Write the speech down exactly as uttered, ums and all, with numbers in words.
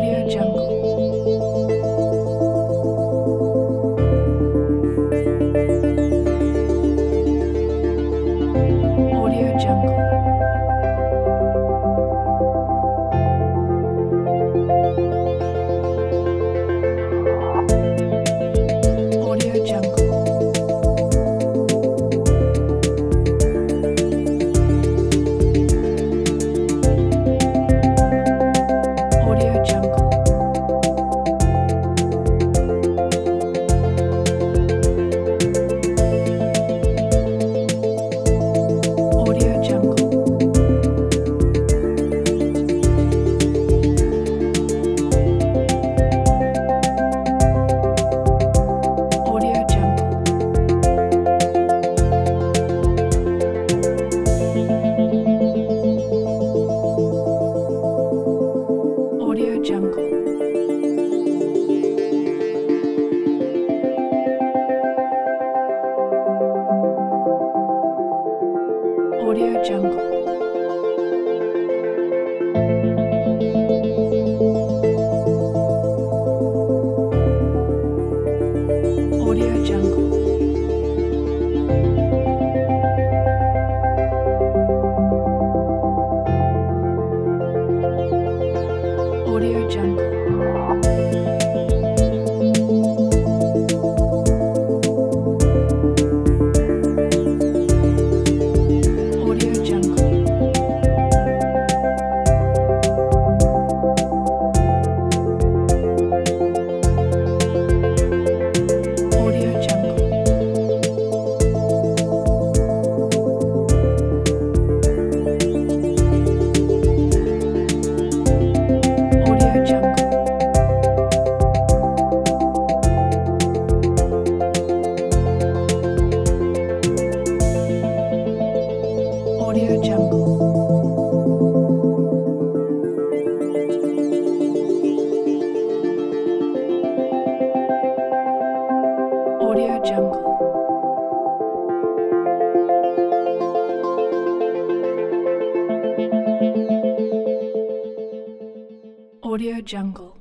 Audio Jungle. Audio Jungle. Audio Jungle. Audio Jungle. Audio Jungle. Audio Jungle. Audio Jungle. Audio Jungle. Audio Jungle. Audio Jungle. Audio Jungle. Audio Jungle. Audio Jungle. Audio Jungle. Audio Jungle. Audio Jungle.